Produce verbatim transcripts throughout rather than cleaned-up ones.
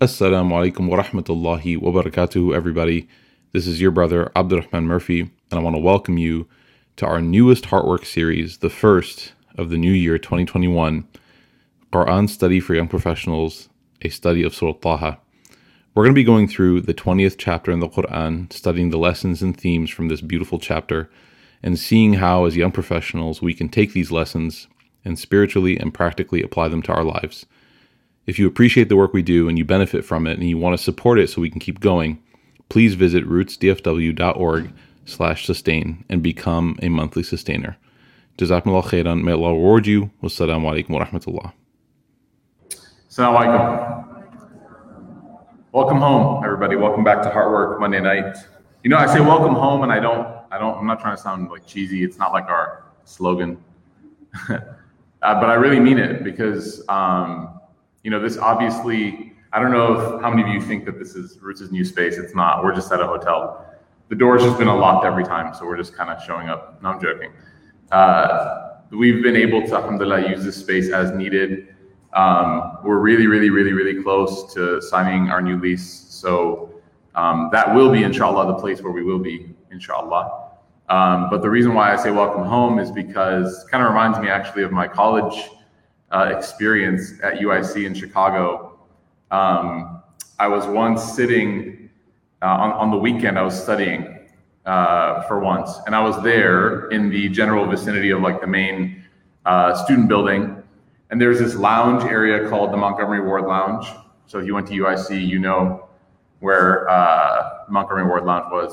Assalamu alaikum wa rahmatullahi wa barakatuhu, everybody. This is your brother, Abdurrahman Murphy, and I want to welcome you to our newest Heartwork series, the first of the new year twenty twenty-one, Quran Study for Young Professionals, a study of Surah Taha. We're going to be going through the twentieth chapter in the Quran, studying the lessons and themes from this beautiful chapter, and seeing how, as young professionals, we can take these lessons and spiritually and practically apply them to our lives. If you appreciate the work we do and you benefit from it and you want to support it so we can keep going, please visit rootsdfw.org slash sustain and become a monthly sustainer. Jazakumullah khairan. May Allah reward you. Wassalamu alaikum wa rahmatullah. Assalamu alaikum. Welcome home, everybody. Welcome back to Heartwork Monday night. You know, I say welcome home and I don't, I don't, I'm not trying to sound like cheesy. It's not like our slogan, uh, but I really mean it because, um, you know, this obviously, I don't know if, how many of you think that this is Roots' new space. It's not. We're just at a hotel. The door's just been unlocked every time, so we're just kind of showing up. No, I'm joking. Uh, we've been able to, alhamdulillah, use this space as needed. Um, we're really, really, really, really close to signing our new lease. So um, that will be, inshallah, the place where we will be, inshallah. Um, but the reason why I say welcome home is because it kind of reminds me actually of my college Uh, experience at U I C in Chicago. Um, I was once sitting uh, on, on the weekend, I was studying uh, for once, and I was there in the general vicinity of like the main uh, student building, and there's this lounge area called the Montgomery Ward Lounge. So if you went to U I C, you know where uh, Montgomery Ward Lounge was.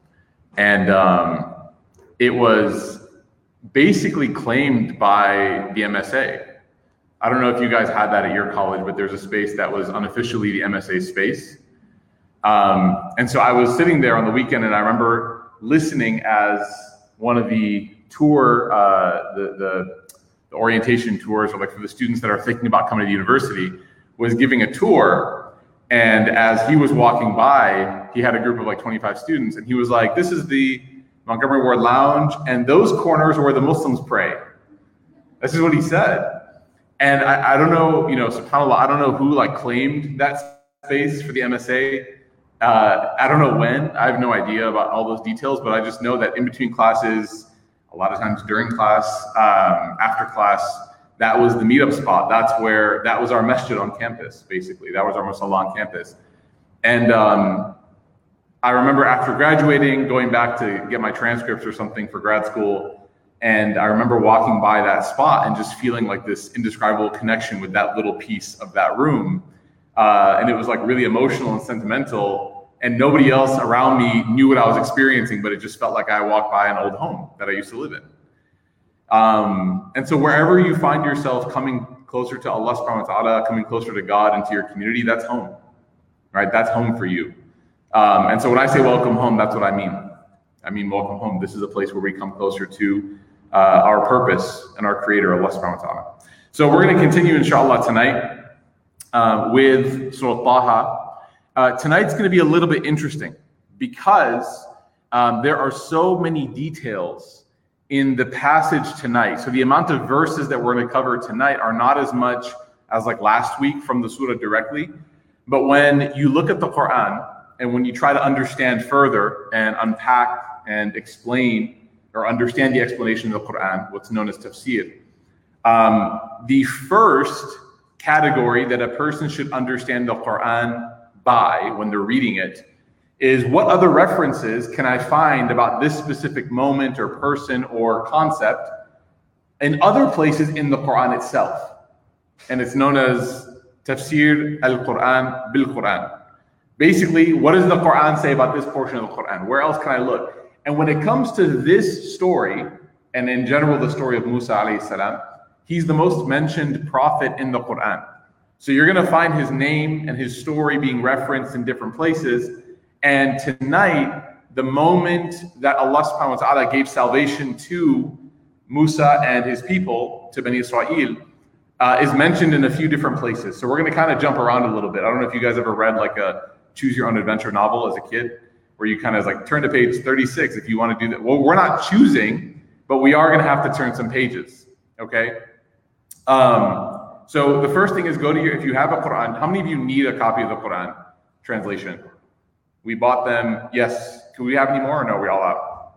And um, it was basically claimed by the M S A. I don't know if you guys had that at your college, but there's a space that was unofficially the M S A space. Um, and so I was sitting there on the weekend, and I remember listening as one of the tour, uh, the, the, the orientation tours, or like for the students that are thinking about coming to the university, was giving a tour. And as he was walking by, he had a group of like twenty-five students, and he was like, "This is the Montgomery Ward Lounge, and those corners are where the Muslims pray." This is what he said. And I, I don't know, you know, subhanAllah, I don't know who like claimed that space for the M S A. Uh, I don't know when. I have no idea about all those details, but I just know that in between classes, a lot of times during class, um, after class, that was the meetup spot. That's where, that was our masjid on campus, basically. That was our musalla on campus. And um, I remember after graduating, going back to get my transcripts or something for grad school, and I remember walking by that spot and just feeling like this indescribable connection with that little piece of that room. Uh, and it was like really emotional and sentimental. And nobody else around me knew what I was experiencing, but it just felt like I walked by an old home that I used to live in. Um, and so wherever you find yourself coming closer to Allah subhanahu wa ta'ala, coming closer to God and to your community, that's home, right? That's home for you. Um, and so when I say welcome home, that's what I mean. I mean, welcome home. This is a place where we come closer to Uh, our purpose and our creator, Allah subhanahu wa ta'ala. So we're going to continue, inshallah, tonight uh, with Surah Taha. Uh, tonight's going to be a little bit interesting because um, there are so many details in the passage tonight. So the amount of verses that we're going to cover tonight are not as much as like last week from the surah directly. But when you look at the Quran and when you try to understand further and unpack and explain or understand the explanation of the Quran, what's known as tafsir. Um, the first category that a person should understand the Quran by when they're reading it is what other references can I find about this specific moment or person or concept in other places in the Quran itself. And it's known as tafsir al-Quran bil-Quran. Basically, what does the Quran say about this portion of the Quran? Where else can I look? And when it comes to this story, and in general the story of Musa alayhi salam, he's the most mentioned prophet in the Quran. So you're going to find his name and his story being referenced in different places. And tonight, the moment that Allah subhanahu wa ta'ala gave salvation to Musa and his people, to Bani Israel, uh, is mentioned in a few different places. So we're going to kind of jump around a little bit. I don't know if you guys ever read like a choose your own adventure novel as a kid, where you kind of like turn to page thirty-six if you want to do that. Well, we're not choosing, but we are going to have to turn some pages, okay? Um, So the first thing is go to your, if you have a Quran, how many of you need a copy of the Quran translation? We bought them, yes. Can we have any more or no, are we all out?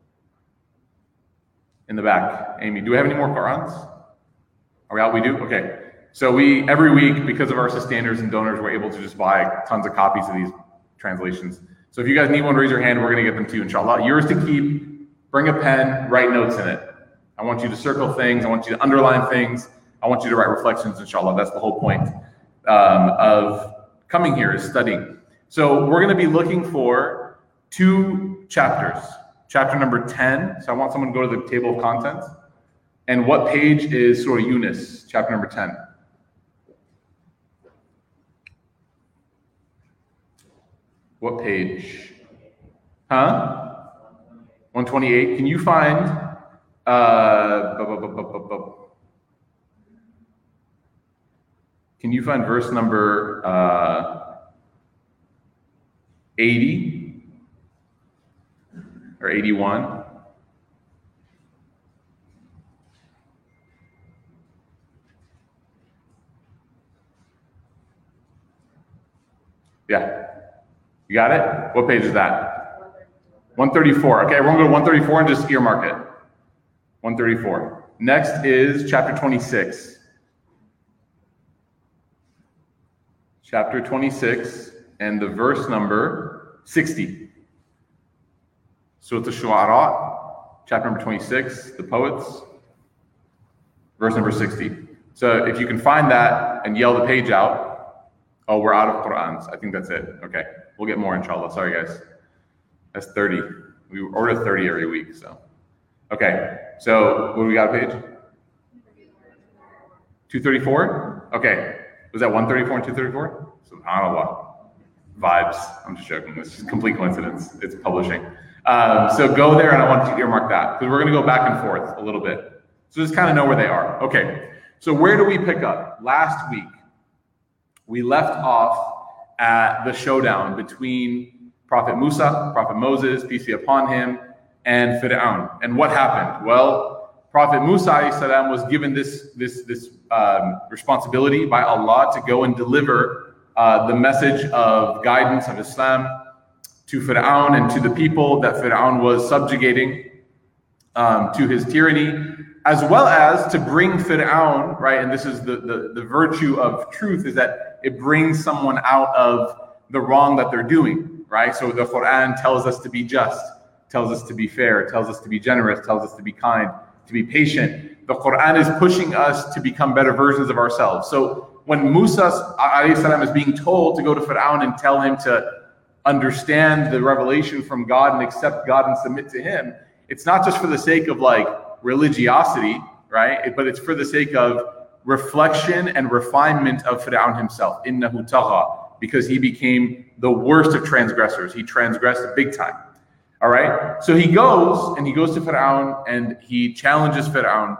In the back, Amy, do we have any more Qurans? Are we out? We do? Okay. So we, every week, because of our sustainers and donors, we're able to just buy tons of copies of these translations. So if you guys need one, raise your hand. We're going to get them to you, inshallah. Yours to keep. Bring a pen. Write notes in it. I want you to circle things. I want you to underline things. I want you to write reflections, inshallah. That's the whole point um, of coming here, is studying. So we're going to be looking for two chapters. Chapter number ten. So I want someone to go to the table of contents. And what page is Surah Yunus, chapter number ten? What page? Huh? one twenty-eight. Can you find uh, bu- bu- bu- bu- bu- bu- can you find verse number uh, eighty or eighty-one? Yeah. You got it? What page is that? one thirty-four. Okay, we're going to go to one thirty-four and just earmark it. one thirty-four. Next is chapter twenty-six. Chapter twenty-six and the verse number sixty. Surah Al-Shu'ara, chapter number twenty-six, the poets, verse number sixty. So if you can find that and yell the page out. Oh, we're out of Qur'ans. I think that's it. Okay. We'll get more, inshallah. Sorry, guys. That's thirty. We order thirty every week, so. Okay. So, what do we got a page? two thirty-four? Okay. Was that one thirty-four and two thirty-four? SubhanAllah. Vibes. I'm just joking. This is complete coincidence. It's publishing. Um, so go there, and I want you to earmark that, because we're going to go back and forth a little bit. So just kind of know where they are. Okay. So where do we pick up? Last week, we left off at the showdown between Prophet Musa, Prophet Moses, peace be upon him, and Fir'aun. And what happened? Well, Prophet Musa alayhi salam was given this, this, this um, responsibility by Allah to go and deliver uh, the message of guidance of Islam to Fir'aun and to the people that Fir'aun was subjugating um, to his tyranny, as well as to bring Fir'aun, right? And this is the, the, the virtue of truth, is that it brings someone out of the wrong that they're doing, right? So the Quran tells us to be just, tells us to be fair, tells us to be generous, tells us to be kind, to be patient. The Quran is pushing us to become better versions of ourselves. So when Musa alayhi salam is being told to go to Fir'aun and tell him to understand the revelation from God and accept God and submit to him, it's not just for the sake of like religiosity, right? But it's for the sake of reflection and refinement of Fir'aun himself, innahu tagha, because he became the worst of transgressors. He transgressed big time. All right. So he goes and he goes to Fir'aun and he challenges Fir'aun.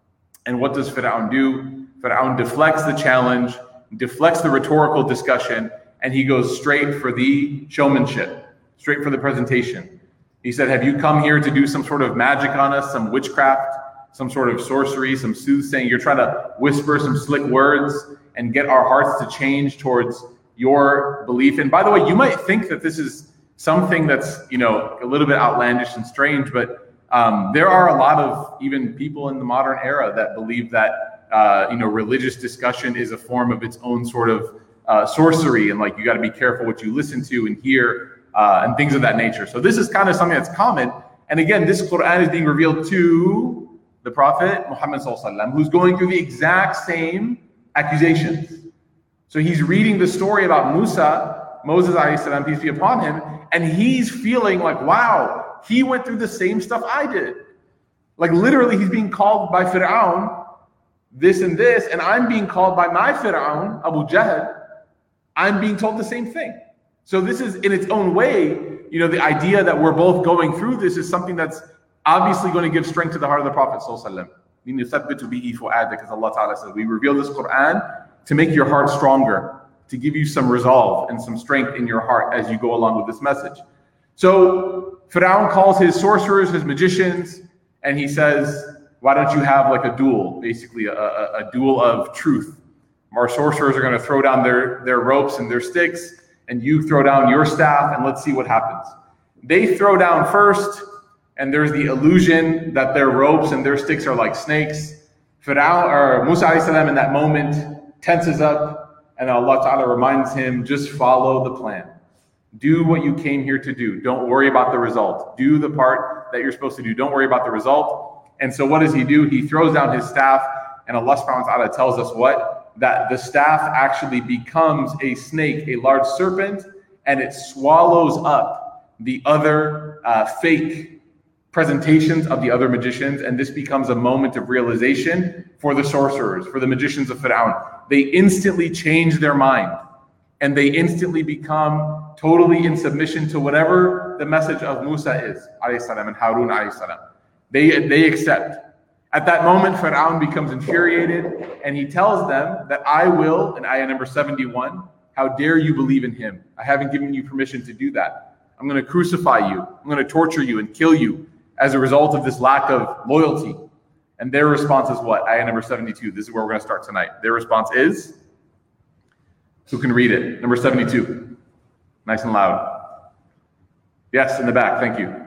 And what does Fir'aun do? Fir'aun deflects the challenge, deflects the rhetorical discussion, and he goes straight for the showmanship, straight for the presentation. He said, have you come here to do some sort of magic on us, some witchcraft, some sort of sorcery, some soothsaying? You're trying to whisper some slick words and get our hearts to change towards your belief. And by the way, you might think that this is something that's, you know, a little bit outlandish and strange, but um, there are a lot of even people in the modern era that believe that, uh, you know, religious discussion is a form of its own sort of uh, sorcery. And like, you got to be careful what you listen to and hear uh, and things of that nature. So this is kind of something that's common. And again, this Quran is being revealed to the Prophet Muhammad sallallahu alaihi wasallam, who's going through the exact same accusations. So he's reading the story about Musa, Moses alayhi salam, peace be upon him, and he's feeling like, wow, he went through the same stuff I did. Like literally, he's being called by Fir'aun, this and this, and I'm being called by my Fir'aun, Abu Jahl. I'm being told the same thing. So this is, in its own way, you know, the idea that we're both going through this is something that's obviously going to give strength to the heart of the Prophet sallallahu alaihi wasallam. Because Allah Ta'ala says, we reveal this Quran to make your heart stronger, to give you some resolve and some strength in your heart as you go along with this message. So Fir'aun calls his sorcerers, his magicians, and he says, why don't you have like a duel, basically a, a, a duel of truth? Our sorcerers are going to throw down their, their ropes and their sticks, and you throw down your staff, and let's see what happens. They throw down first, and there's the illusion that their ropes and their sticks are like snakes. Fir'aun, or Musa alayhi salam in that moment tenses up, and Allah Ta'ala reminds him, just follow the plan. Do what you came here to do. Don't worry about the result. Do the part that you're supposed to do. Don't worry about the result. And so what does he do? He throws down his staff, and Allah subhanahu wa ta'ala tells us what? That the staff actually becomes a snake, a large serpent, and it swallows up the other uh, fake presentations of the other magicians, and this becomes a moment of realization for the sorcerers, for the magicians of Fir'aun. They instantly change their mind, and they instantly become totally in submission to whatever the message of Musa is, alayhi salam, and Harun alayhi salam. They, they accept. At that moment, Fir'aun becomes infuriated, and he tells them that I will, in ayah number seventy-one, how dare you believe in him? I haven't given you permission to do that. I'm going to crucify you. I'm going to torture you and kill you as a result of this lack of loyalty. And their response is what? Ayah number seventy-two. This is where we're going to start tonight. Their response is, who can read it? Number seventy-two. Nice and loud. Yes, in the back. Thank you.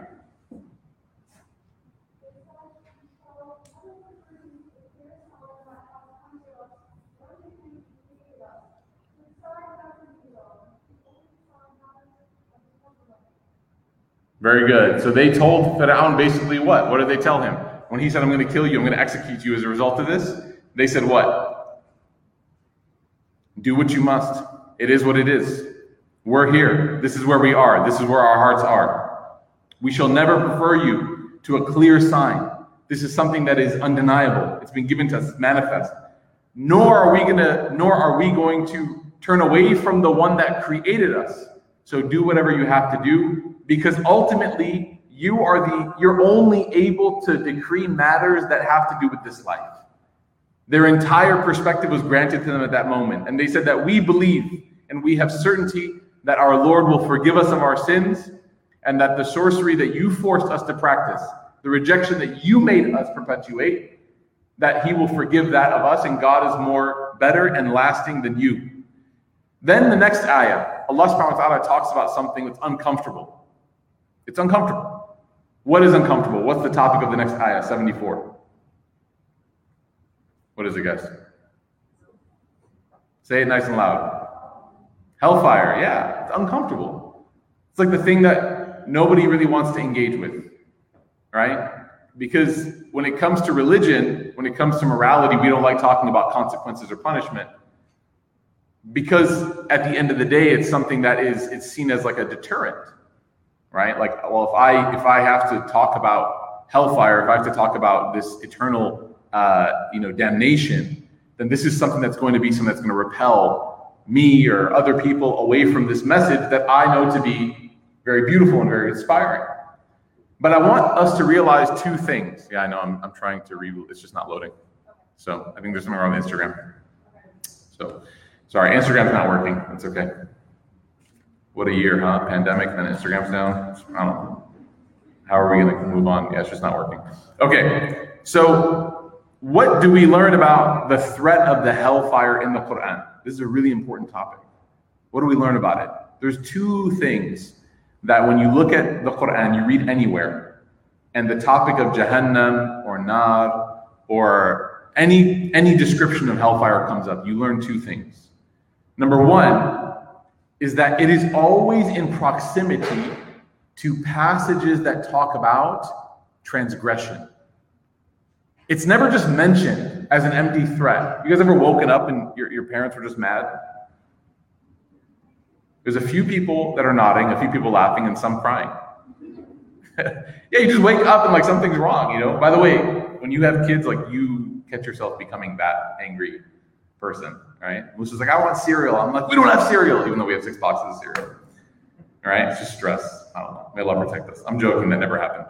Very good. So they told Fir'aun basically what? What did they tell him? When he said, I'm going to kill you, I'm going to execute you as a result of this, they said what? Do what you must. It is what it is. We're here. This is where we are. This is where our hearts are. We shall never prefer you to a clear sign. This is something that is undeniable. It's been given to us, manifest. Nor are we going to, nor are we going to turn away from the one that created us. So do whatever you have to do, because ultimately you are the, you're only able to decree matters that have to do with this life. Their entire perspective was granted to them at that moment. And they said that we believe and we have certainty that our Lord will forgive us of our sins, and that the sorcery that you forced us to practice, the rejection that you made us perpetuate, that he will forgive that of us, and God is more better and lasting than you. Then the next ayah, Allah subhanahu wa ta'ala talks about something that's uncomfortable. It's uncomfortable. What is uncomfortable? What's the topic of the next ayah, seventy-four? What is it, guys? Say it nice and loud. Hellfire, yeah, it's uncomfortable. It's like the thing that nobody really wants to engage with, right? Because when it comes to religion, when it comes to morality, we don't like talking about consequences or punishment. Because at the end of the day, it's something that is it's seen as like a deterrent, right? Like, well, if I if I have to talk about hellfire, if I have to talk about this eternal, uh, you know, damnation, then this is something that's going to be something that's going to repel me or other people away from this message that I know to be very beautiful and very inspiring. But I want us to realize two things. Yeah, I know I'm I'm trying to re it's just not loading. So I think there's something wrong with Instagram. So. Sorry, Instagram's not working. That's okay. What a year, huh? Pandemic, then Instagram's down. I don't know. How are we going to move on? Yeah, it's just not working. Okay, so what do we learn about the threat of the hellfire in the Quran? This is a really important topic. What do we learn about it? There's two things that when you look at the Quran, you read anywhere, and the topic of Jahannam or Nar or any, any description of hellfire comes up, you learn two things. Number one is that it is always in proximity to passages that talk about transgression. It's never just mentioned as an empty threat. You guys ever woken up and your, your parents were just mad? There's a few people that are nodding, a few people laughing, and some crying. Yeah, you just wake up and like something's wrong, you know? By the way, when you have kids, like you catch yourself becoming that angry person, right? Musa's like, I want cereal. I'm like, we don't have cereal, even though we have six boxes of cereal. All right, it's just stress. I don't know. May Allah protect us. I'm joking, that never happened.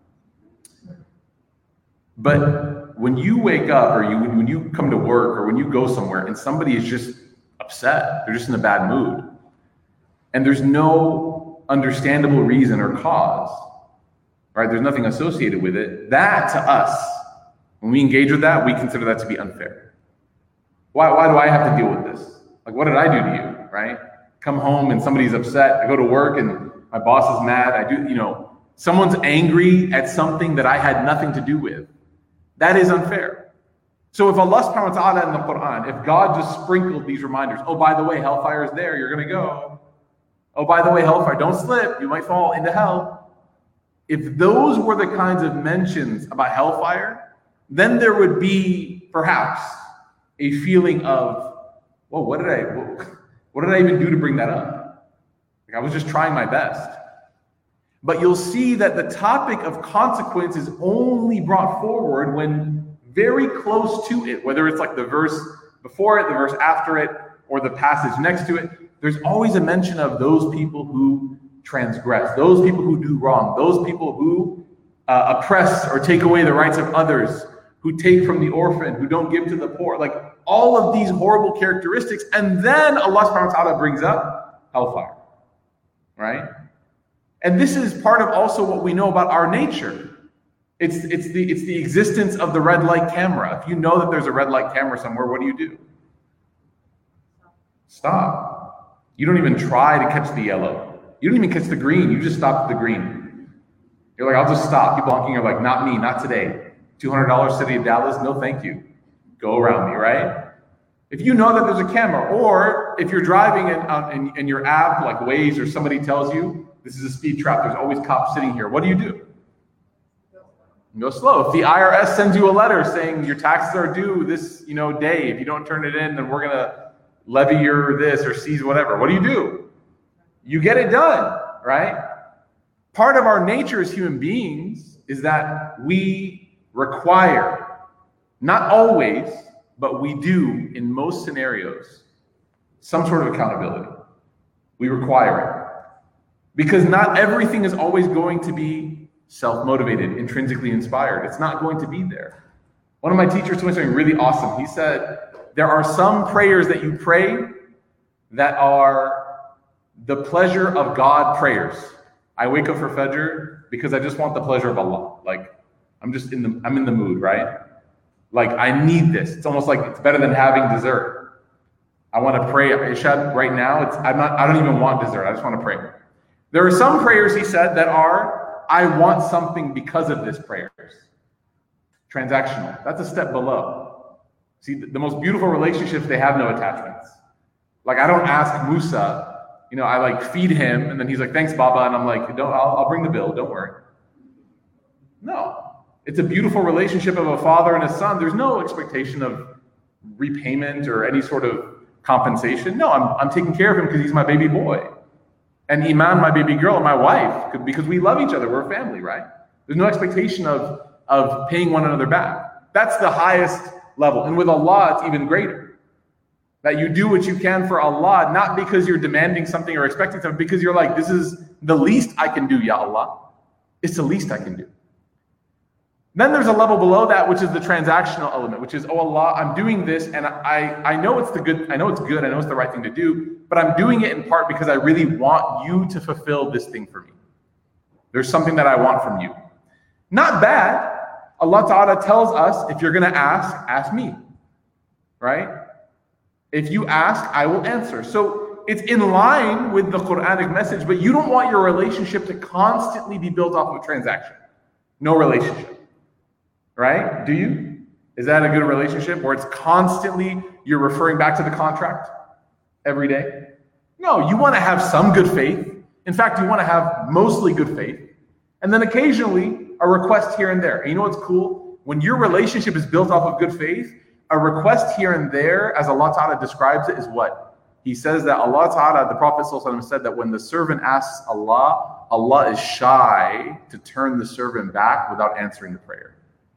But when you wake up, or you when you come to work, or when you go somewhere, and somebody is just upset, they're just in a bad mood, and there's no understandable reason or cause, right? There's nothing associated with it. That to us When we engage with that, we consider that to be unfair. Why, why do I have to deal with this? Like, what did I do to you, right? Come home and somebody's upset. I go to work and my boss is mad. I do, you know, someone's angry at something that I had nothing to do with. That is unfair. So if Allah subhanahu wa ta'ala in the Quran, if God just sprinkled these reminders, oh, by the way, hellfire is there, you're going to go. Oh, by the way, hellfire, don't slip, you might fall into hell. If those were the kinds of mentions about hellfire, then there would be perhaps a feeling of, well, what did I, what did I even do to bring that up? Like, I was just trying my best. But you'll see that the topic of consequence is only brought forward when very close to it, whether it's like the verse before it, the verse after it, or the passage next to it, there's always a mention of those people who transgress, those people who do wrong, those people who uh, oppress or take away the rights of others, who take from the orphan, who don't give to the poor, like all of these horrible characteristics. And then Allah subhanahu wa ta'ala brings up hellfire, right? And this is part of also what we know about our nature. It's, it's, the, it's the existence of the red light camera. If you know that there's a red light camera somewhere, what do you do? Stop. You don't even try to catch the yellow. You don't even catch the green. You just stop at the green. You're like, I'll just stop. People honking are like, not me, not today. two hundred dollars city of Dallas, no thank you. Go around me, right? If you know that there's a camera, or if you're driving and, uh, and, and your app, like Waze, or somebody tells you, this is a speed trap, there's always cops sitting here, what do you do? You go slow. If the I R S sends you a letter saying your taxes are due this, you know, day, if you don't turn it in, then we're gonna levy your this or seize whatever, what do you do? You get it done, right? Part of our nature as human beings is that we require, not always, but we do in most scenarios, some sort of accountability. We require it. Because not everything is always going to be self-motivated, intrinsically inspired. It's not going to be there. One of my teachers told me something really awesome. He said, there are some prayers that you pray that are the pleasure of God prayers. I wake up for Fajr because I just want the pleasure of Allah. Like, I'm just in the, I'm in the mood, right? Like, I need this. It's almost like it's better than having dessert. I want to pray Isha right now. It's, I'm not, I don't even want dessert. I just want to pray. There are some prayers, he said, that are, I want something because of this prayers. Transactional. That's a step below. See, the, the most beautiful relationships, they have no attachments. Like, I don't ask Musa, you know, I like feed him, and then he's like, thanks, Baba. And I'm like, don't, I'll, I'll bring the bill. Don't worry. No. It's a beautiful relationship of a father and a son. There's no expectation of repayment or any sort of compensation. No, I'm, I'm taking care of him because he's my baby boy. And Iman, my baby girl, and my wife, because we love each other. We're a family, right? There's no expectation of, of paying one another back. That's the highest level. And with Allah, it's even greater. That you do what you can for Allah, not because you're demanding something or expecting something, because you're like, this is the least I can do, Ya Allah. It's the least I can do. Then there's a level below that, which is the transactional element, which is, oh Allah, I'm doing this, and I, I know it's the good, I know it's good, I know it's the right thing to do, but I'm doing it in part because I really want you to fulfill this thing for me. There's something that I want from you. Not bad. Allah Ta'ala tells us, if you're going to ask, ask me. Right? If you ask, I will answer. So it's in line with the Quranic message, but you don't want your relationship to constantly be built off of a transaction. No relationship. Right? Do you? Is that a good relationship where it's constantly you're referring back to the contract every day? No, you want to have some good faith. In fact, you want to have mostly good faith. And then occasionally a request here and there. And you know what's cool? When your relationship is built off of good faith, a request here and there, as Allah Ta'ala describes it, is what? He says that Allah Ta'ala, the Prophet ﷺ said that when the servant asks Allah, Allah is shy to turn the servant back without answering the prayer.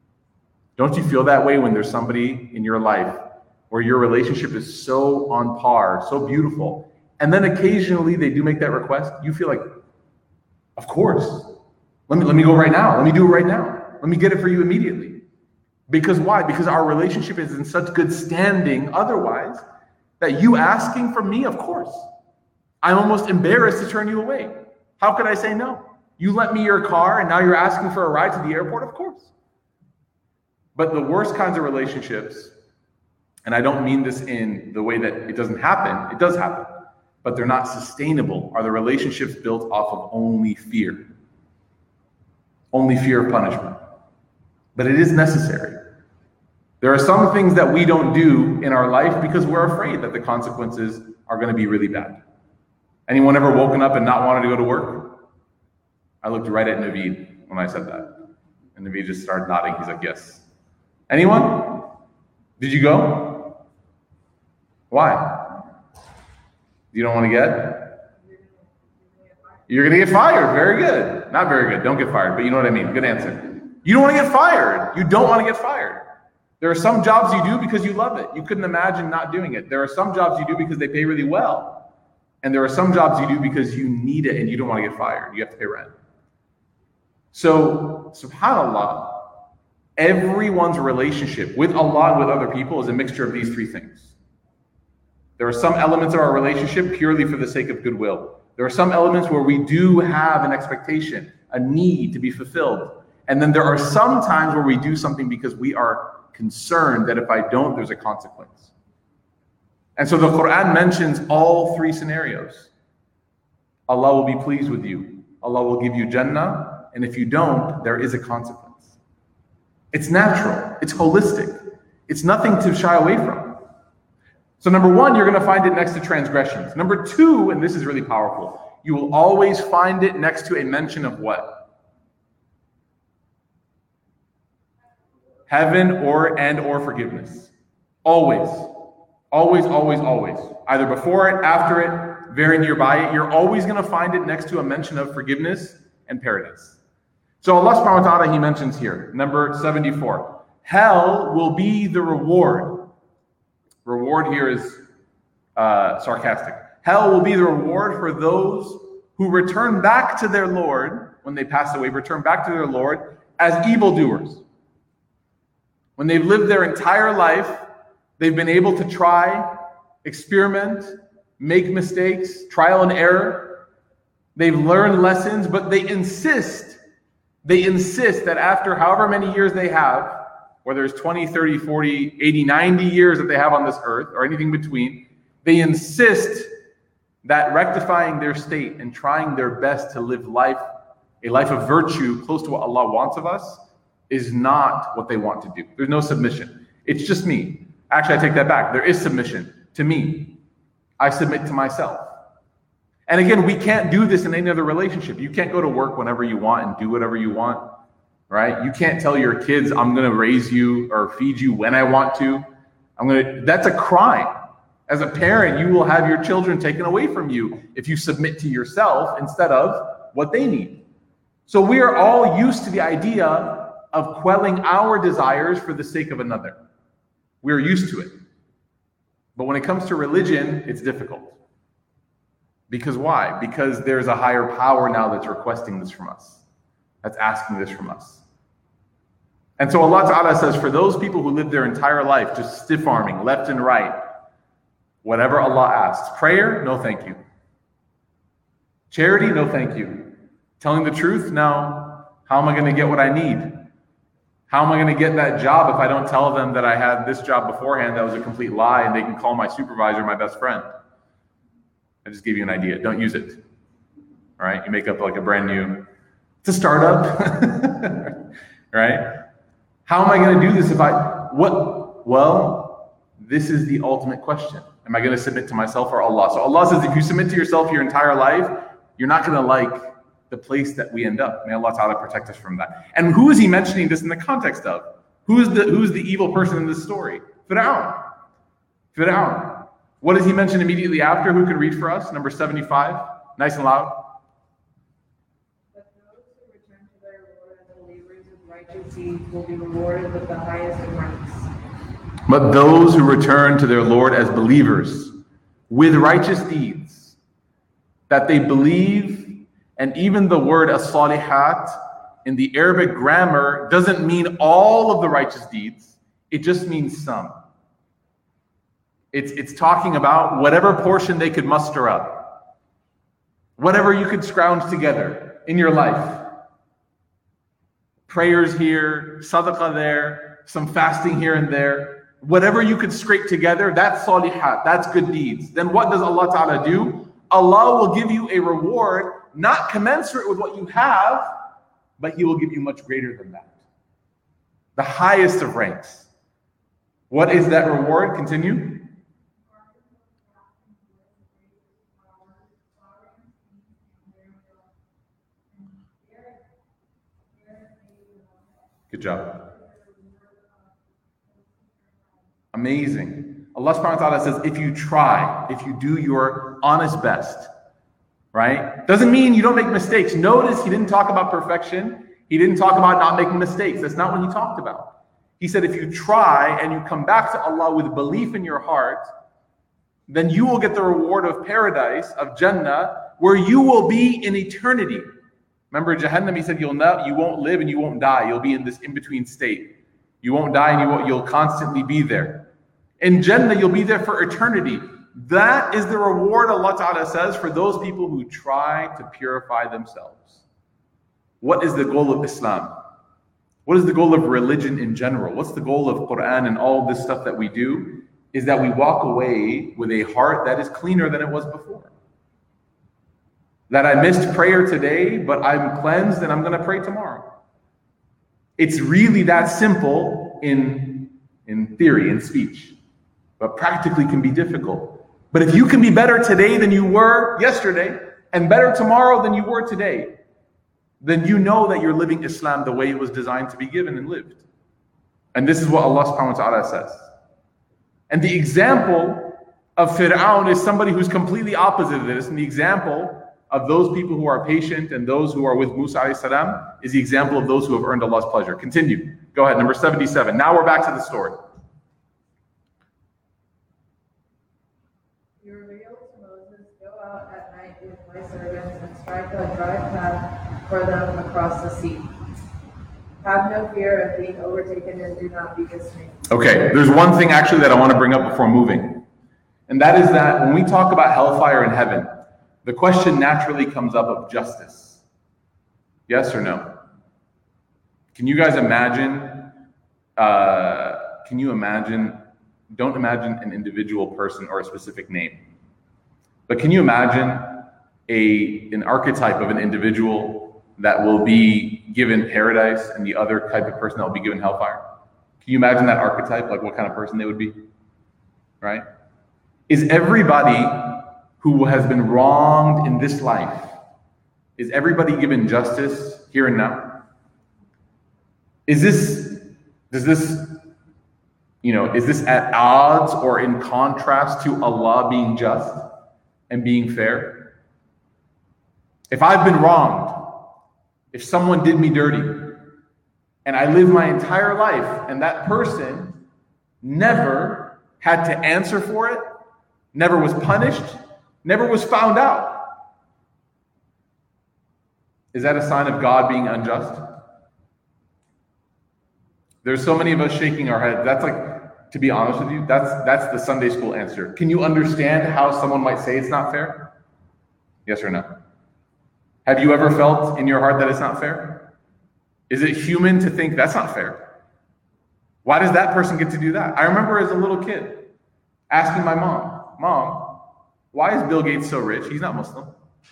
Don't you feel that way when there's somebody in your life where your relationship is so on par, so beautiful, and then occasionally they do make that request? You feel like, of course. Let me, let me go right now. Let me do it right now. Let me get it for you immediately. Because why? Because our relationship is in such good standing otherwise that you asking from me, of course. I'm almost embarrassed to turn you away. How could I say no? You lent me your car and now you're asking for a ride to the airport? Of course. But the worst kinds of relationships, and I don't mean this in the way that it doesn't happen, it does happen, but they're not sustainable, are the relationships built off of only fear. Only fear of punishment. But it is necessary. There are some things that we don't do in our life because we're afraid that the consequences are going to be really bad. Anyone ever woken up and not wanted to go to work? I looked right at Naveed when I said that. And Naveed just started nodding. He's like, yes. Anyone? Did you go? Why? You don't want to get? You're going to get fired. Very good. Not very good. Don't get fired, but you know what I mean. Good answer. You don't want to get fired. You don't want to get fired. There are some jobs you do because you love it. You couldn't imagine not doing it. There are some jobs you do because they pay really well. And there are some jobs you do because you need it and you don't want to get fired. You have to pay rent. So, subhanAllah, everyone's relationship with Allah and with other people is a mixture of these three things. There are some elements of our relationship purely for the sake of goodwill. There are some elements where we do have an expectation, a need to be fulfilled. And then there are some times where we do something because we are concerned that if I don't, there's a consequence. And so the Quran mentions all three scenarios. Allah will be pleased with you. Allah will give you Jannah. And if you don't, there is a consequence. It's natural. It's holistic. It's nothing to shy away from. So number one, you're going to find it next to transgressions. Number two, and this is really powerful, you will always find it next to a mention of what? Heaven or and or forgiveness. Always. Always, always, always. Either before it, after it, very nearby it. You're always going to find it next to a mention of forgiveness and paradise. So Allah subhanahu wa ta'ala, He mentions here, number seventy-four. Hell will be the reward. Reward here is uh, sarcastic. Hell will be the reward for those who return back to their Lord, when they pass away, return back to their Lord as evildoers. When they've lived their entire life, they've been able to try, experiment, make mistakes, trial and error. They've learned lessons, but they insist, they insist that after however many years they have, whether it's twenty, thirty, forty, eighty, ninety years that they have on this earth, or anything between, they insist that rectifying their state and trying their best to live life, a life of virtue close to what Allah wants of us, is not what they want to do. There's no submission. It's just me. Actually, I take that back. There is submission to me. I submit to myself. And again, we can't do this in any other relationship. You can't go to work whenever you want and do whatever you want, right? You can't tell your kids, I'm going to raise you or feed you when I want to. I'm going to, that's a crime. As a parent, you will have your children taken away from you if you submit to yourself instead of what they need. So we are all used to the idea of quelling our desires for the sake of another. We're used to it. But when it comes to religion, it's difficult. Because why? Because there's a higher power now that's requesting this from us, that's asking this from us. And so Allah Ta'ala says, for those people who live their entire life just stiff-arming left and right, whatever Allah asks. Prayer? No thank you. Charity? No thank you. Telling the truth? No. How am I going to get what I need? How am I going to get that job if I don't tell them that I had this job beforehand that was a complete lie and they can call my supervisor my best friend? I just gave you an idea. Don't use it. All right? You make up like a brand new, it's a startup. Right? How am I going to do this if I, what? Well, this is the ultimate question. Am I going to submit to myself or Allah? So Allah says if you submit to yourself your entire life, you're not going to like the place that we end up. May Allah Ta'ala protect us from that. And who is He mentioning this in the context of? Who is the who is the evil person in this story? Fir'aun. Fir'aun. What does He mention immediately after? Who can read for us? Number seventy-five. Nice and loud. But those who return to their Lord as believers with righteous deeds will be rewarded with the highest of ranks. But those who return to their Lord as believers with righteous deeds, that they believe. And even the word as-salihat in the Arabic grammar doesn't mean all of the righteous deeds. It just means some. It's, it's talking about whatever portion they could muster up. Whatever you could scrounge together in your life. Prayers here, sadaqah there, some fasting here and there, whatever you could scrape together, that's salihat, that's good deeds. Then what does Allah Ta'ala do? Allah will give you a reward not commensurate with what you have, but He will give you much greater than that. The highest of ranks. What is that reward? Continue. Good job. Amazing. Allah subhanahu wa ta'ala says, if you try, if you do your honest best, right? Doesn't mean you don't make mistakes. Notice He didn't talk about perfection. He didn't talk about not making mistakes. That's not what He talked about. He said, if you try and you come back to Allah with belief in your heart, then you will get the reward of paradise, of Jannah, where you will be in eternity. Remember Jahannam, He said, you'll not, you won't live and you won't die. You'll be in this in-between state. You won't die and you won't, you'll constantly be there. In Jannah, you'll be there for eternity. That is the reward Allah Ta'ala says for those people who try to purify themselves. What is the goal of Islam? What is the goal of religion in general? What's the goal of Quran and all this stuff that we do? Is that we walk away with a heart that is cleaner than it was before. That I missed prayer today, but I'm cleansed and I'm going to pray tomorrow. It's really that simple in, in theory, in speech, but practically can be difficult. But if you can be better today than you were yesterday, and better tomorrow than you were today, then you know that you're living Islam the way it was designed to be given and lived. And this is what Allah subhanahu wa ta'ala says. And the example of Fir'aun is somebody who's completely opposite of this. And the example of those people who are patient and those who are with Musa alayhi salam is the example of those who have earned Allah's pleasure. Continue. Go ahead, number seventy-seven. Now we're back to the story. You revealed to Moses, go out at night with my servants and strike a dry path for them across the sea. Have no fear of being overtaken and do not be dismayed. Okay, there's one thing actually that I want to bring up before moving. And that is that when we talk about hellfire and heaven, the question naturally comes up of justice. Yes or no? Can you guys imagine, uh, can you imagine, don't imagine an individual person or a specific name, but can you imagine a, an archetype of an individual that will be given paradise and the other type of person that will be given hellfire? Can you imagine that archetype, like what kind of person they would be, right? Is everybody who has been wronged in this life, is everybody given justice here and now? Is this, does this, you know, is this at odds or in contrast to Allah being just and being fair? If I've been wronged, if someone did me dirty, and I live my entire life, and that person never had to answer for it, never was punished, never was found out, is that a sign of God being unjust? There's so many of us shaking our heads. That's like, to be honest with you, that's that's the Sunday school answer. Can you understand how someone might say it's not fair? Yes or no? Have you ever felt in your heart that it's not fair? Is it human to think that's not fair? Why does that person get to do that? I remember as a little kid asking my mom, Mom, why is Bill Gates so rich? He's not Muslim.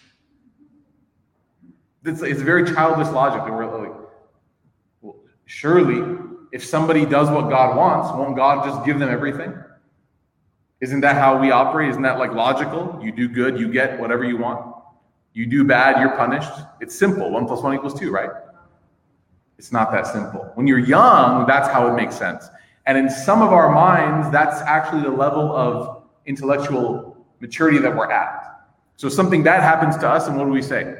It's, it's very childish logic. And we're like, well, surely if somebody does what God wants, won't God just give them everything? Isn't that how we operate? Isn't that like logical? You do good, you get whatever you want. You do bad, you're punished. It's simple. One plus one equals two, right? It's not that simple. When you're young, that's how it makes sense. And in some of our minds, that's actually the level of intellectual maturity that we're at. So something bad happens to us, and what do we say?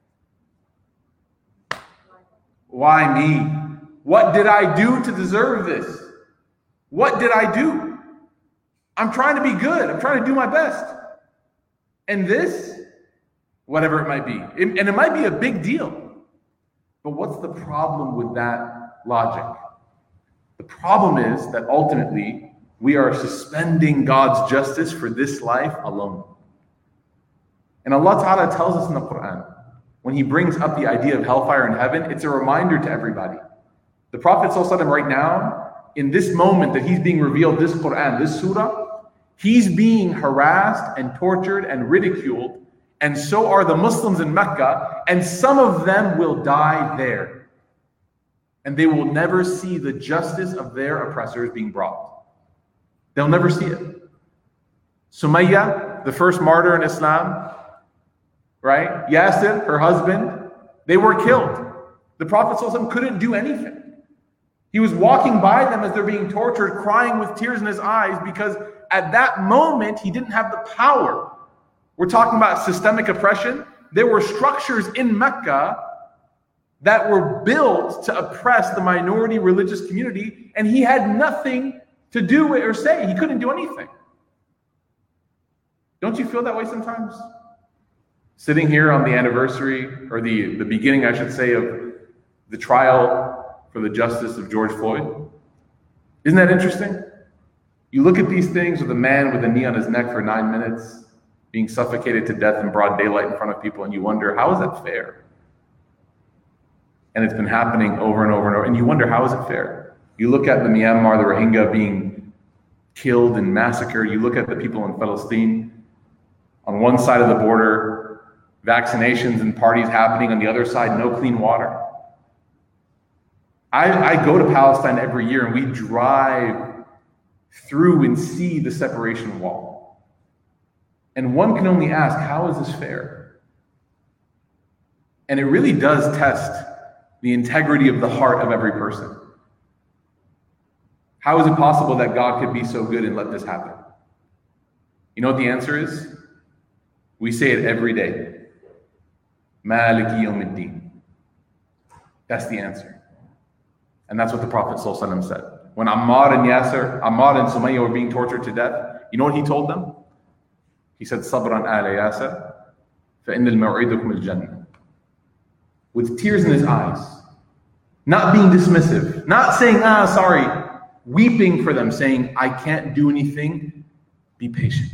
Why me? What did I do to deserve this? What did I do? I'm trying to be good. I'm trying to do my best. And this, whatever it might be. It, and it might be a big deal. But what's the problem with that logic? The problem is that ultimately we are suspending God's justice for this life alone. And Allah Ta'ala tells us in the Quran, when He brings up the idea of hellfire and heaven, it's a reminder to everybody. The Prophet ﷺ right now in this moment that he's being revealed, this Quran, this surah, he's being harassed and tortured and ridiculed, and so are the Muslims in Mecca, and some of them will die there. And they will never see the justice of their oppressors being brought. They'll never see it. Sumayya, the first martyr in Islam, right? Yasir, her husband, they were killed. The Prophet ﷺ couldn't do anything. He was walking by them as they're being tortured, crying with tears in his eyes, because at that moment, he didn't have the power. We're talking about systemic oppression. There were structures in Mecca that were built to oppress the minority religious community, and he had nothing to do with or say. He couldn't do anything. Don't you feel that way sometimes? Sitting here on the anniversary, or the, the beginning, I should say, of the trial for the justice of George Floyd. Isn't that interesting? You look at these things with a man with a knee on his neck for nine minutes, being suffocated to death in broad daylight in front of people, and you wonder, how is that fair? And it's been happening over and over and over, and you wonder, how is it fair? You look at the Myanmar, the Rohingya being killed and massacred. You look at the people in Palestine. On one side of the border, vaccinations and parties happening. On the other side, no clean water. I, I go to Palestine every year, and we drive through and see the separation wall. And one can only ask, how is this fair? And it really does test the integrity of the heart of every person. How is it possible that God could be so good and let this happen? You know what the answer is? We say it every day. Maliki yawmiddin. That's the answer. And that's what the Prophet ﷺ said. When Ammar and Yasir, Ammar and Sumayya were being tortured to death, you know what he told them? He said, Sabran ala Yasir, فَإِنَّ الْمَوْعِدُكُمُ الْجَنَّةِ. With tears in his eyes, not being dismissive, not saying, ah, sorry, weeping for them, saying, I can't do anything, be patient.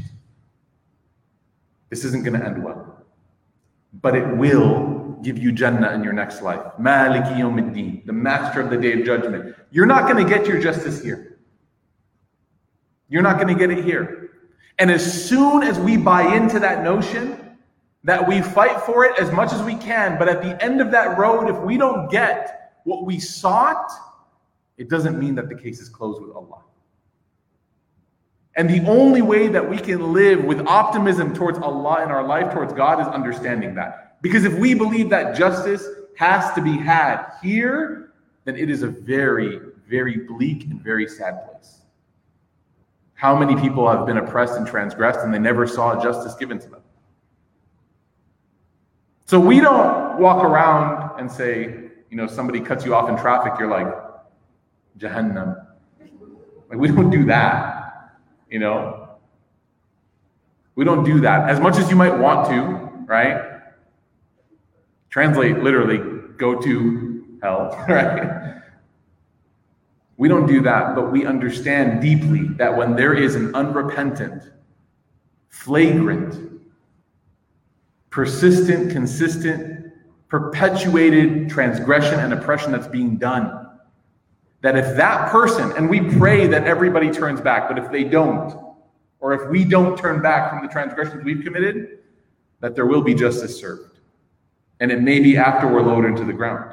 This isn't going to end well. But it will give you Jannah in your next life. Maliki yawmiddin, the master of the day of judgment. You're not going to get your justice here. You're not going to get it here. And as soon as we buy into that notion that we fight for it as much as we can, but at the end of that road, if we don't get what we sought, it doesn't mean that the case is closed with Allah. And the only way that we can live with optimism towards Allah in our life, towards God, is understanding that. Because if we believe that justice has to be had here, then it is a very, very bleak and very sad place. How many people have been oppressed and transgressed and they never saw justice given to them? So we don't walk around and say, you know, somebody cuts you off in traffic, you're like, Jahannam. Like, we don't do that. You know, we don't do that as much as you might want to, right? Translate literally, go to hell, right? We don't do that, but we understand deeply that when there is an unrepentant, flagrant, persistent, consistent, perpetuated transgression and oppression that's being done, that if that person, and we pray that everybody turns back, but if they don't, or if we don't turn back from the transgressions we've committed, that there will be justice served. And it may be after we're lowered into the ground.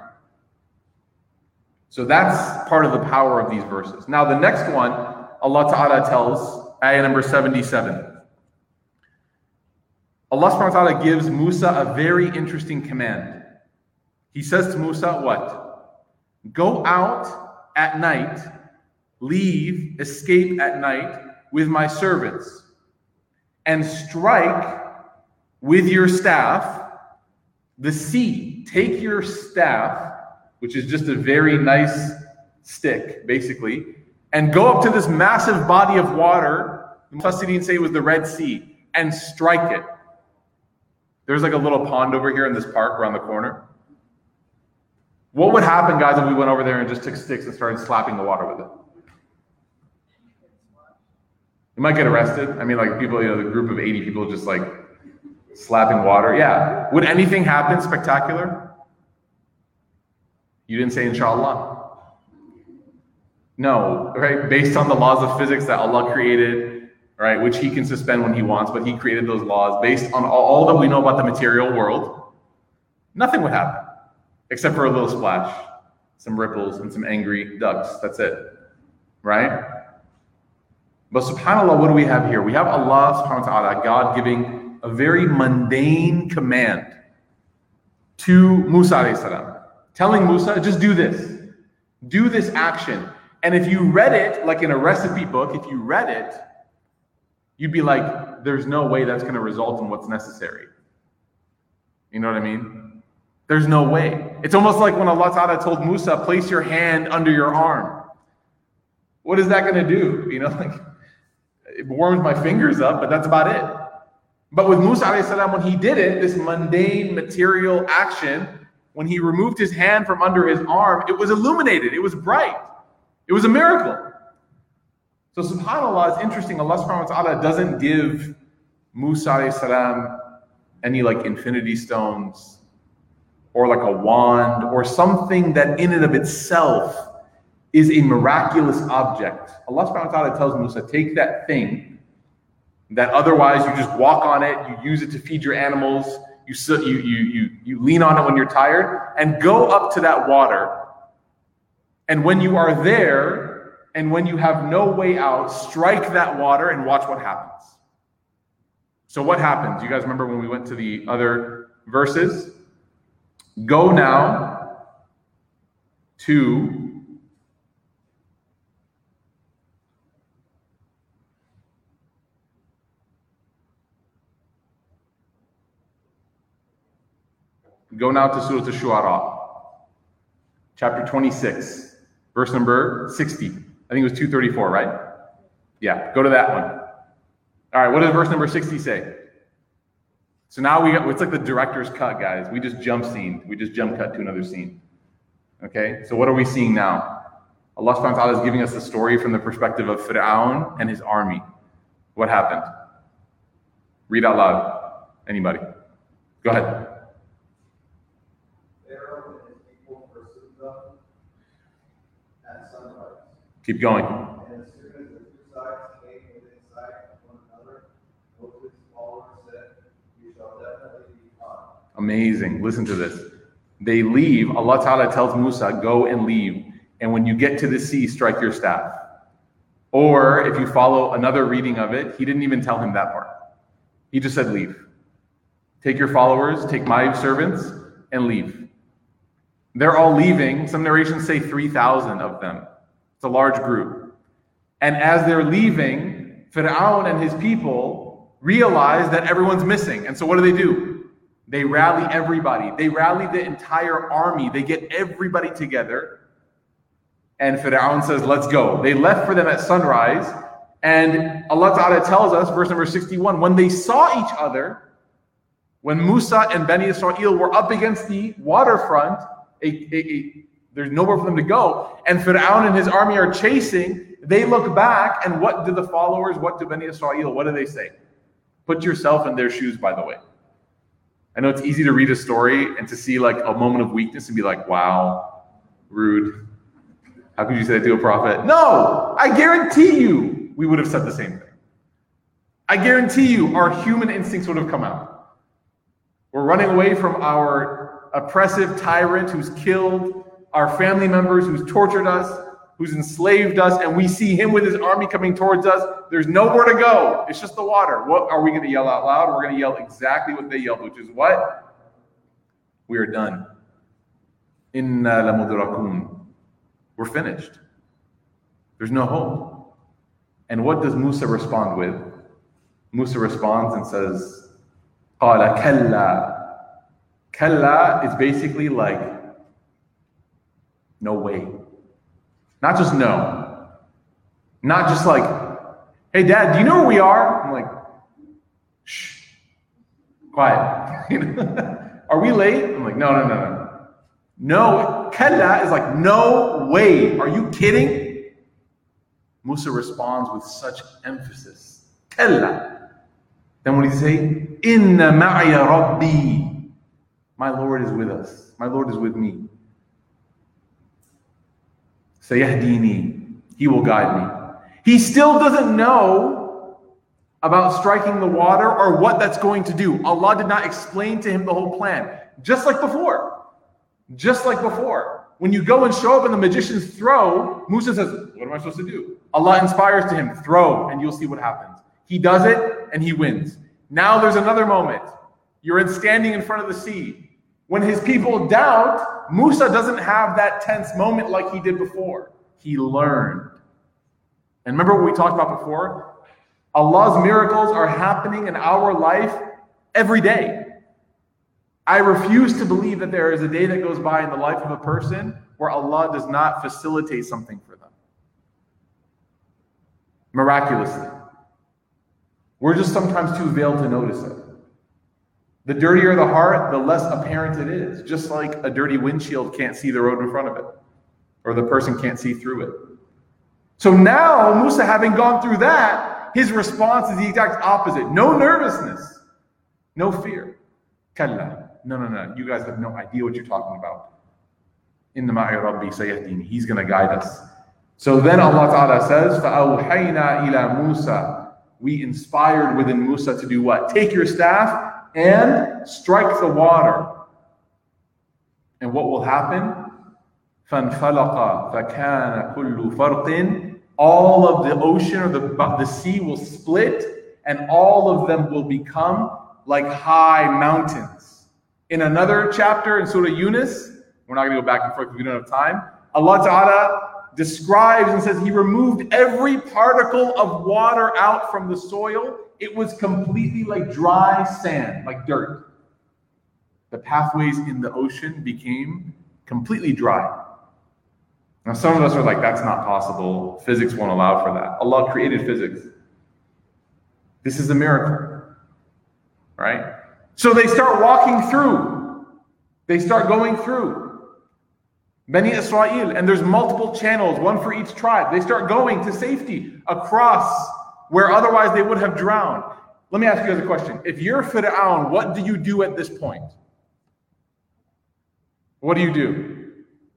So that's part of the power of these verses. Now the next one, Allah Ta'ala tells, ayah number seventy-seven. Allah subhanahu wa ta'ala gives Musa a very interesting command. He says to Musa, what? Go out at night, leave, escape at night with my servants, and strike with your staff the sea. Take your staff, which is just a very nice stick, basically, and go up to this massive body of water, the Mufassirin say it was the Red Sea, and strike it. There's like a little pond over here in this park around the corner. What would happen, guys, if we went over there and just took sticks and started slapping the water with it? You might get arrested. I mean, like people, you know, the group of eighty people just like slapping water. Yeah. Would anything happen spectacular? You didn't say inshallah. No, right? Based on the laws of physics that Allah created, right? Which He can suspend when He wants, but He created those laws. Based on all, all that we know about the material world, nothing would happen except for a little splash, some ripples, and some angry ducks. That's it, right? But subhanAllah, what do we have here? We have Allah subhanahu wa ta'ala, God giving a very mundane command to Musa alayhi salam, telling Musa, just do this. Do this action. And if you read it like in a recipe book, if you read it, you'd be like, there's no way that's going to result in what's necessary. You know what I mean? There's no way. It's almost like when Allah Ta'ala told Musa, place your hand under your arm. What is that going to do? You know, like, it warms my fingers up, but that's about it. But with Musa alayhi salam, when he did it, this mundane material action, when he removed his hand from under his arm, it was illuminated. It was bright. It was a miracle. So subhanAllah, it's interesting. Allah subhanahu wa ta'ala doesn't give Musa alayhi salam any like infinity stones or like a wand or something that in and of itself is a miraculous object. Allah subhanahu wa ta'ala tells Musa, take that thing that otherwise you just walk on it, you use it to feed your animals, you, you, you, you, you lean on it when you're tired, and go up to that water. And when you are there, and when you have no way out, strike that water and watch what happens. So what happens? You guys remember when we went to the other verses? Go now to Go now to Surah Al-Shu'ara, chapter twenty-six, verse number sixty. I think it was two thirty-four, right? Yeah, go to that one. All right, what does verse number sixty say? So now we got, it's like the director's cut, guys. We just jump scene. We just jump cut to another scene. Okay, so what are we seeing now? Allah subhanahu wa ta'ala is giving us the story from the perspective of Fir'aun and his army. What happened? Read out loud. Anybody? Go ahead. Pharaoh and his people pursued them at sunrise. Keep going. And as soon as the two sides came within sight of one another, Moses' followers said, "We shall definitely be caught." Amazing. Listen to this. They leave. Allah Ta'ala tells Musa, go and leave. And when you get to the sea, strike your staff. Or if you follow another reading of it, he didn't even tell him that part. He just said, leave. Take your followers, take my servants, and leave. They're all leaving. Some narrations say three thousand of them. It's a large group. And as they're leaving, Fir'aun and his people realize that everyone's missing. And so what do they do? They rally everybody. They rally the entire army. They get everybody together. And Fir'aun says, let's go. They left for them at sunrise. And Allah Ta'ala tells us, verse number sixty-one, when they saw each other, when Musa and Bani Israel were up against the waterfront, a, a, a, there's nowhere for them to go, and Fir'aun and his army are chasing, they look back, and what do the followers, what do Bani Israel, what do they say? Put yourself in their shoes, by the way. I know it's easy to read a story and to see like a moment of weakness and be like, wow, rude. How could you say that to a prophet? No, I guarantee you we would have said the same thing. I guarantee you our human instincts would have come out. We're running away from our oppressive tyrant who's killed our family members, who's tortured us, who's enslaved us, and we see him with his army coming towards us. There's nowhere to go. It's just the water. What are we going to yell out loud? We're going to yell exactly what they yelled, which is what? We are done. Inna lamudrakun. We're finished. There's no hope. And what does Musa respond with? Musa responds and says, Qala kalla. Kalla is basically like, no way. Not just no. Not just like, hey dad, do you know where we are? I'm like, shh, quiet. Are we late? I'm like, no, no, no, no. No, kalla is like, no way. Are you kidding? Musa responds with such emphasis. Kalla. Then what does he say? Inna ma'ya rabbi. My Lord is with us. My Lord is with me. Sayahdini. He will guide me. He still doesn't know about striking the water or what that's going to do. Allah did not explain to him the whole plan. Just like before. Just like before. When you go and show up and the magicians throw, Musa says, what am I supposed to do? Allah inspires to him, throw, and you'll see what happens. He does it, and he wins. Now there's another moment. You're in standing in front of the sea. When his people doubt, Musa doesn't have that tense moment like he did before. He learned. And remember what we talked about before? Allah's miracles are happening in our life every day. I refuse to believe that there is a day that goes by in the life of a person where Allah does not facilitate something for them. Miraculously. We're just sometimes too veiled to notice it. The dirtier the heart, the less apparent it is. Just like a dirty windshield can't see the road in front of it, or the person can't see through it. So now, Musa, having gone through that, his response is the exact opposite. No nervousness, no fear. Kalla. No, no, no. You guys have no idea what you're talking about. Inna ma'i rabbi sayahdini. He's going to guide us. So then Allah Ta'ala says, فَأَوْحَيْنَا إِلَى Musa. We inspired within Musa to do what? Take your staff and strike the water. And what will happen? فَانْفَلَقَ فَكَانَ كُلُّ فَرْقٍ. All of the ocean or the, the sea will split, and all of them will become like high mountains. In another chapter in Surah Yunus, we're not going to go back and forth because we don't have time, Allah Ta'ala describes and says He removed every particle of water out from the soil. It was completely like dry sand, like dirt. The pathways in the ocean became completely dry. Now some of us are like, that's not possible. Physics won't allow for that. Allah created physics. This is a miracle, right? So they start walking through. They start going through. Bani Israel, and there's multiple channels, one for each tribe. They start going to safety across where otherwise they would have drowned. Let me ask you guys a question. If you're Fir'aun, what do you do at this point? What do you do?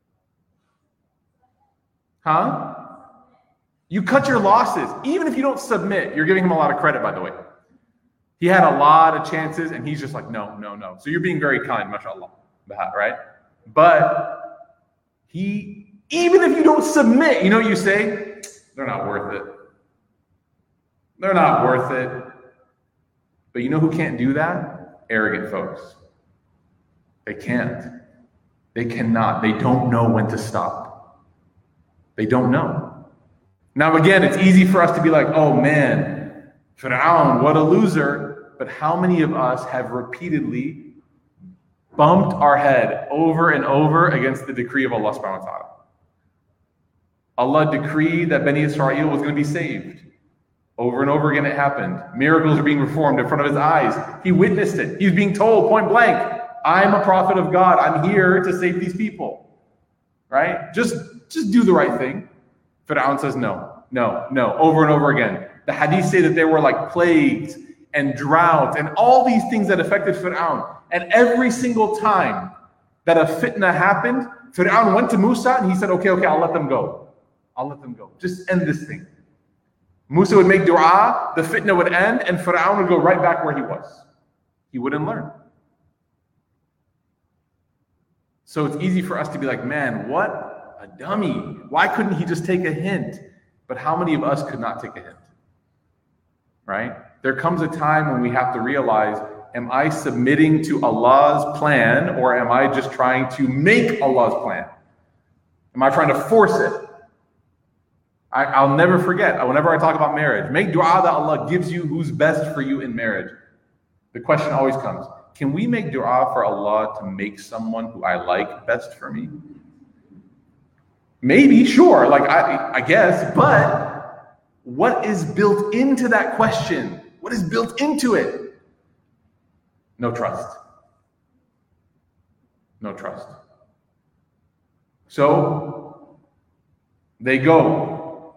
Huh? You cut your losses. Even if you don't submit, you're giving him a lot of credit, by the way. He had a lot of chances, and he's just like, no, no, no. So you're being very kind, mashallah, right? But he, even if you don't submit, you know what you say? They're not worth it. They're not worth it. But you know who can't do that? Arrogant folks. They can't. They cannot. They don't know when to stop. They don't know. Now, again, it's easy for us to be like, oh man, Fir'aun, what a loser. But how many of us have repeatedly bumped our head over and over against the decree of Allah subhanahu wa ta'ala? Allah decreed that Bani Israel was going to be saved. Over and over again it happened. Miracles are being performed in front of his eyes. He witnessed it. He was being told point blank, I'm a prophet of God. I'm here to save these people. Right? Just, just do the right thing. Fir'aun says no, no, no, over and over again. The hadiths say that there were like plagues and droughts and all these things that affected Fir'aun. And every single time that a fitna happened, Fir'aun went to Musa and he said, okay, okay, I'll let them go. I'll let them go. Just end this thing. Musa would make dua, the fitna would end, and Fir'aun would go right back where he was. He wouldn't learn. So it's easy for us to be like, man, what a dummy. Why couldn't he just take a hint? But how many of us could not take a hint? Right? There comes a time when we have to realize, am I submitting to Allah's plan, or am I just trying to make Allah's plan? Am I trying to force it? I, I'll never forget, whenever I talk about marriage, make dua that Allah gives you who's best for you in marriage. The question always comes, can we make dua for Allah to make someone who I like best for me? Maybe, sure, like I, I guess, but what is built into that question? What is built into it? No trust. No trust. So, they go.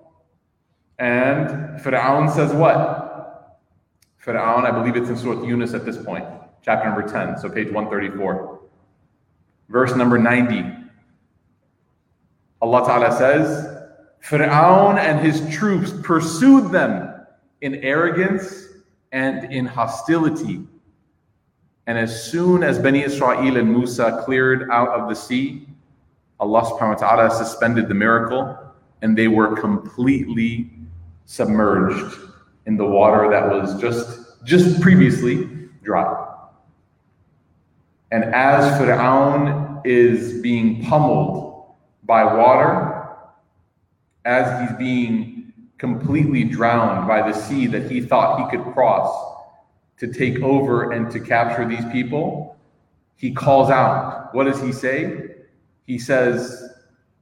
And Fir'aun says what? Fir'aun, I believe it's in Surah Yunus at this point, chapter number ten, so page one thirty-four. Verse number ninety. Allah Ta'ala says, Fir'aun and his troops pursued them in arrogance and in hostility. And as soon as Bani Israel and Musa cleared out of the sea, Allah subhanahu wa ta'ala suspended the miracle, and they were completely submerged in the water that was just, just previously dry. And as Fir'aun is being pummeled by water, as he's being completely drowned by the sea that he thought he could cross to take over and to capture these people, he calls out. What does he say? He says,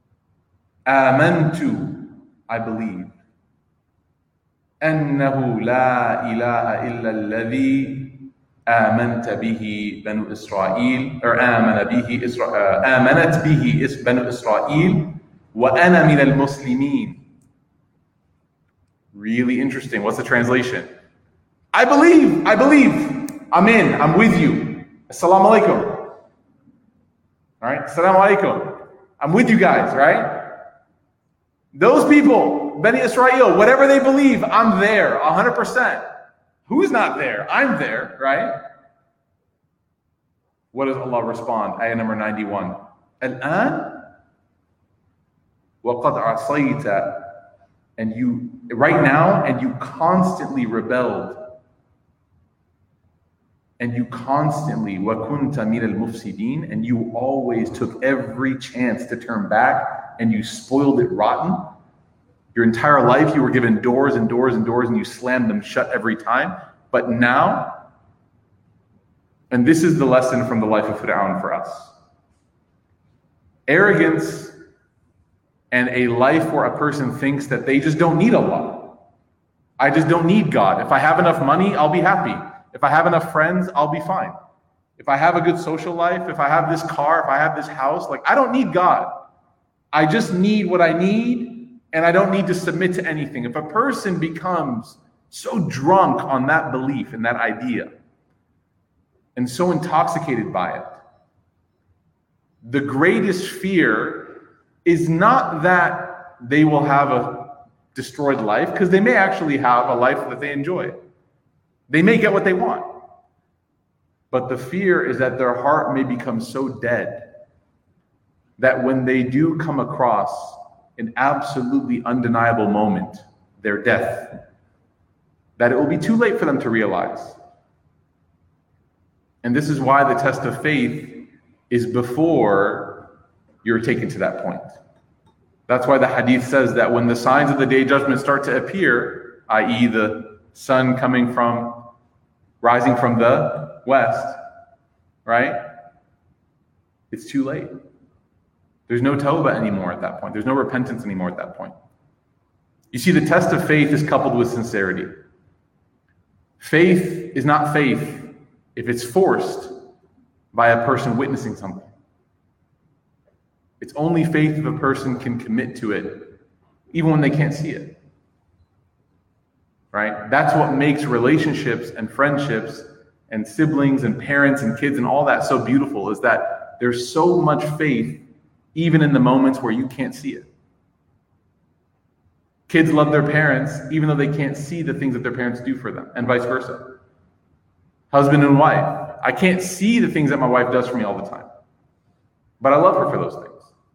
Amantu, I believe. أنه لا إله إلا الذي آمنت به بنو إسرائيل or آمن به إسرائيل آمنت به بنو إسرائيل وأنا من المسلمين. Really interesting. What's the translation? I believe, I believe. I'm in, I'm with you. Assalamu alaikum. All right, assalamu alaikum. I'm with you guys, right? Those people, Bani Israel, whatever they believe, I'm there, one hundred percent. Who's not there? I'm there, right? What does Allah respond? Ayah number ninety-one. Al-an wa qad asayta, and you, right now, and you constantly rebelled. And you constantly, وَكُنْتَ مِنَ الْمُفْسِدِينَ, and you always took every chance to turn back, and you spoiled it rotten. Your entire life you were given doors and doors and doors, and you slammed them shut every time. But now, and this is the lesson from the life of Fir'aun for us. Arrogance and a life where a person thinks that they just don't need Allah. I just don't need God. If I have enough money, I'll be happy. If I have enough friends, I'll be fine. If I have a good social life, if I have this car, if I have this house, like I don't need God. I just need what I need, and I don't need to submit to anything. If a person becomes so drunk on that belief and that idea, and so intoxicated by it, the greatest fear is not that they will have a destroyed life, because they may actually have a life that they enjoy. They may get what they want. But the fear is that their heart may become so dead that when they do come across an absolutely undeniable moment, their death, that it will be too late for them to realize. And this is why the test of faith is before you're taken to that point. That's why the hadith says that when the signs of the day of judgment start to appear, that is the sun coming from, rising from the west, right? It's too late. There's no tawbah anymore at that point. There's no repentance anymore at that point. You see, the test of faith is coupled with sincerity. Faith is not faith if it's forced by a person witnessing something. It's only faith if a person can commit to it, even when they can't see it. Right? That's what makes relationships and friendships and siblings and parents and kids and all that so beautiful, is that there's so much faith even in the moments where you can't see it. Kids love their parents even though they can't see the things that their parents do for them, and vice versa. Husband and wife. I can't see the things that my wife does for me all the time, but I love her for those things.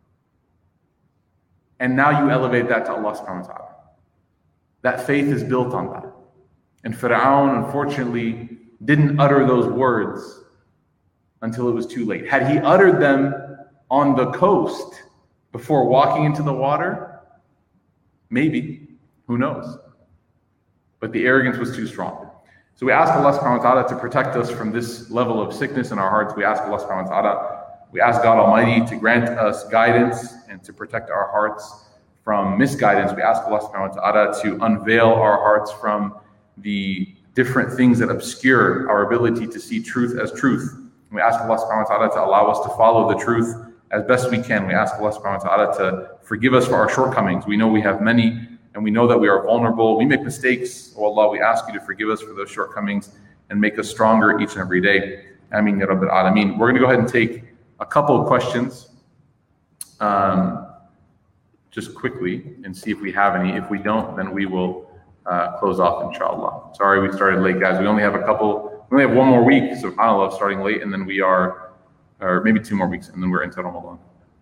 And now you elevate that to Allah subhanahu wa ta'ala. That faith is built on that. And Fir'aun, unfortunately, didn't utter those words until it was too late. Had he uttered them on the coast before walking into the water, maybe, who knows? But the arrogance was too strong. So we ask Allah subhanahu wa ta'ala to protect us from this level of sickness in our hearts. We ask Allah subhanahu wa ta'ala, we ask God Almighty to grant us guidance and to protect our hearts from misguidance. We ask Allah subhanahu wa ta'ala to unveil our hearts from the different things that obscure our ability to see truth as truth. We ask Allah subhanahu wa ta'ala to allow us to follow the truth as best we can. We ask Allah subhanahu wa ta'ala to forgive us for our shortcomings. We know we have many, and we know that we are vulnerable. We make mistakes. Oh Allah, we ask you to forgive us for those shortcomings and make us stronger each and every day. Ameen ya Rabbil Alameen. We're going to go ahead and take a couple of questions. Um, just quickly and see if we have any. If we don't, then we will uh, close off, inshallah. Sorry we started late, guys. We only have a couple, we only have one more week, so subhanAllah, starting late, and then we are, or maybe two more weeks, and then we're into Ramadan.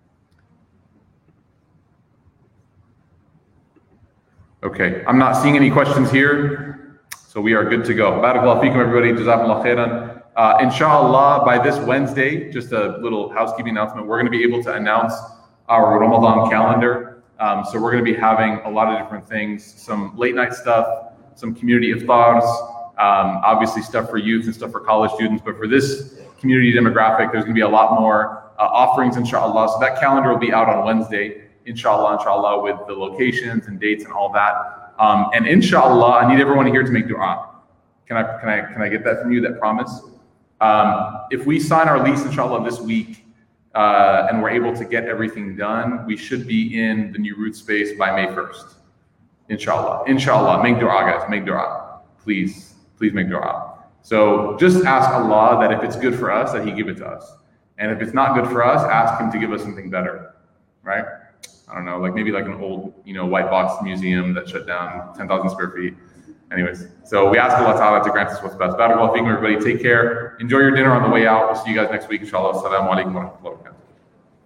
Okay, I'm not seeing any questions here, so we are good to go. Barakallahu feekum, everybody. Jazakumullah khairan. Uh, inshallah, by this Wednesday, just a little housekeeping announcement, we're going to be able to announce our Ramadan calendar. Um, so we're going to be having a lot of different things, some late night stuff, some community iftars, um, obviously stuff for youth and stuff for college students. But for this community demographic, there's going to be a lot more uh, offerings, inshallah. So that calendar will be out on Wednesday, inshallah, inshallah, with the locations and dates and all that. Um, and inshallah, I need everyone here to make dua. Can I, can I, can I get that from you, that promise? Um, if we sign our lease, inshallah, this week, uh, and we're able to get everything done, we should be in the new root space by May first. Inshallah. Inshallah. Make dua, guys. Make dua. Please. Please make dua. So just ask Allah that if it's good for us, that He give it to us. And if it's not good for us, ask Him to give us something better. Right? I don't know, like maybe like an old, you know, white box museum that shut down ten thousand square feet. Anyways, so we ask Allah Ta'ala to grant us what's best. Barakallahu feekum, everybody. Take care. Enjoy your dinner on the way out. We'll see you guys next week, inshallah. Assalamu alaikum wa rahmatullahi wa barakatuh.